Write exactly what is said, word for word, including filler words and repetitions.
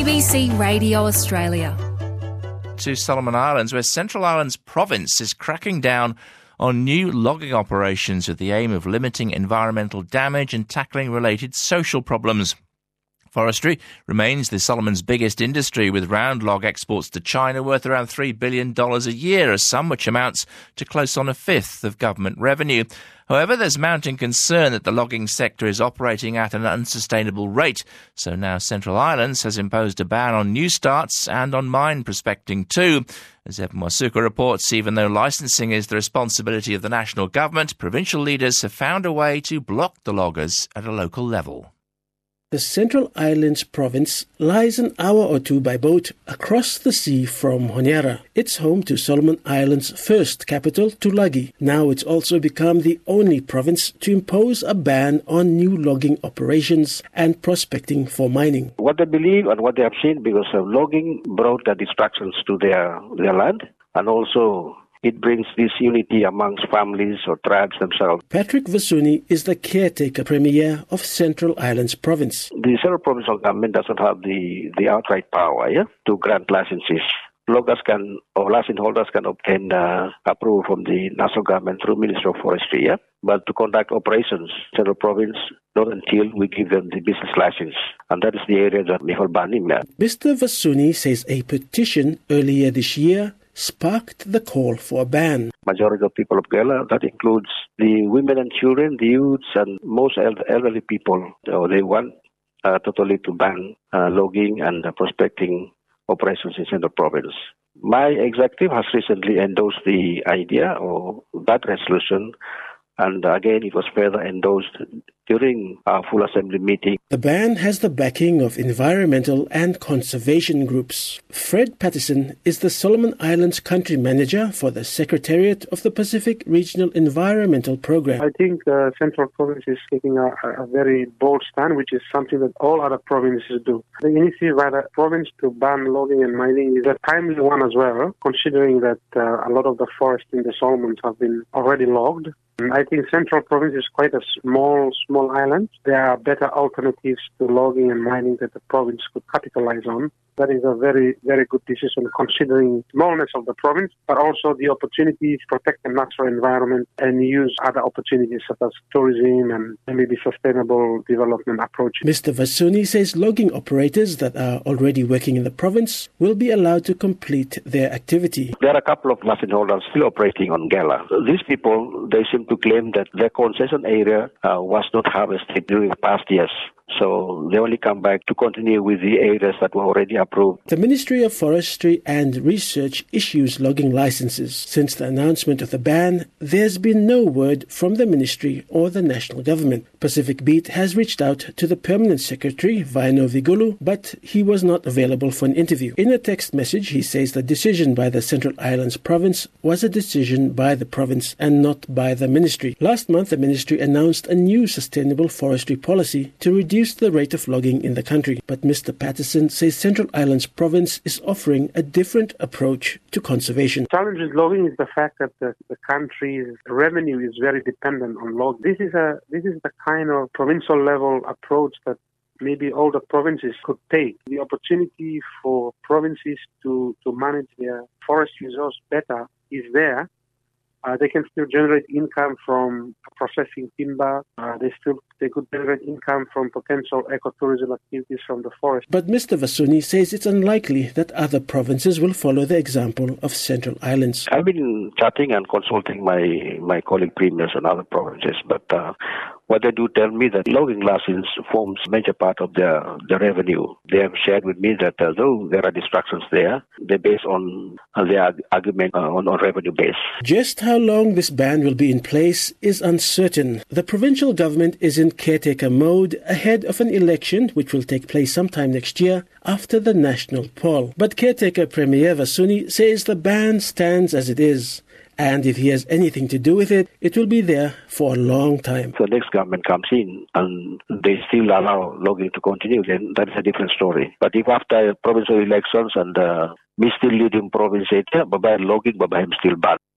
B C Radio Australia. To Solomon Islands, where Central Islands Province is cracking down on new logging operations with the aim of limiting environmental damage and tackling related social problems. Forestry remains the Solomons' biggest industry, with round log exports to China worth around three billion dollars a year, a sum which amounts to close on a fifth of government revenue. However, there's mounting concern that the logging sector is operating at an unsustainable rate. So now Central Islands has imposed a ban on new starts and on mine prospecting too. As Evan Wasuka reports, even though licensing is the responsibility of the national government, provincial leaders have found a way to block the loggers at a local level. The Central Islands Province lies an hour or two by boat across the sea from Honiara. It's home to Solomon Islands' first capital, Tulagi. Now it's also become the only province to impose a ban on new logging operations and prospecting for mining. What they believe and what they have seen, because of logging brought the distractions to their, their land, and also it brings this unity amongst families or tribes themselves. Patrick Vasuni is the caretaker premier of Central Islands Province. The Central Provincial Government doesn't have the, the outright power yeah, to grant licenses. Loggers can, or license holders can obtain uh, approval from the national government through Ministry of Forestry. Yeah? But to conduct operations, Central Province, not until we give them the business license. And that is the area that we hold banning. Yeah? Mister Vasuni says a petition earlier this year sparked the call for a ban. Majority of people of Gala, that includes the women and children, the youths, and most elderly people. So they want uh, totally to ban uh, logging and uh, prospecting operations in Central Province. My executive has recently endorsed the idea or that resolution, and again it was further endorsed during our full assembly meeting. The ban has the backing of environmental and conservation groups. Fred Patterson is the Solomon Islands country manager for the Secretariat of the Pacific Regional Environmental Program. I think the Central Province is taking a, a very bold stand, which is something that all other provinces do. The initiative by the province to ban logging and mining is a timely one as well, considering that uh, a lot of the forests in the Solomons have been already logged. I think Central Province is quite a small, small island. There are better alternatives to logging and mining that the province could capitalize on. That is a very, very good decision considering the smallness of the province, but also the opportunities to protect the natural environment and use other opportunities such as tourism and maybe sustainable development approaches. Mister Vasuni says logging operators that are already working in the province will be allowed to complete their activity. There are a couple of license holders still operating on Gala. These people, they seem to claim that their concession area uh, was not harvested during past years. So they only come back to continue with the areas that were already approved. The Ministry of Forestry and Research issues logging licenses. Since the announcement of the ban, there's been no word from the ministry or the national government. Pacific Beat has reached out to the Permanent Secretary, Vaino Vigulu, but he was not available for an interview. In a text message, he says the decision by the Central Islands Province was a decision by the province and not by the ministry. Last month, the ministry announced a new sustainable forestry policy to reduce the rate of logging in the country. But Mister Patterson says Central Islands Province is offering a different approach to conservation. The challenge with logging is the fact that the, the country's revenue is very dependent on logging. This is a this is the kind of provincial level approach that maybe all the provinces could take. The opportunity for provinces to, to manage their forest resource better is there. Uh, they can still generate income from processing timber. Uh, they still they could generate income from potential ecotourism activities from the forest. But Mister Vasuni says it's unlikely that other provinces will follow the example of Central Islands. I've been chatting and consulting my, my colleague premiers and other provinces, but uh, what they do tell me that logging license forms a major part of their, their revenue. They have shared with me that uh, though there are distractions there, they're based on uh, their argument uh, on, on revenue base. Just how long this ban will be in place is uncertain. The provincial government is in caretaker mode ahead of an election which will take place sometime next year after the national poll. But caretaker Premier Vasuni says the ban stands as it is. And if he has anything to do with it, it will be there for a long time. So the next government comes in and they still allow logging to continue, then that is a different story. But if after provincial elections and uh, me still leading province, yeah, bye-bye logging, bye-bye I'm still bad.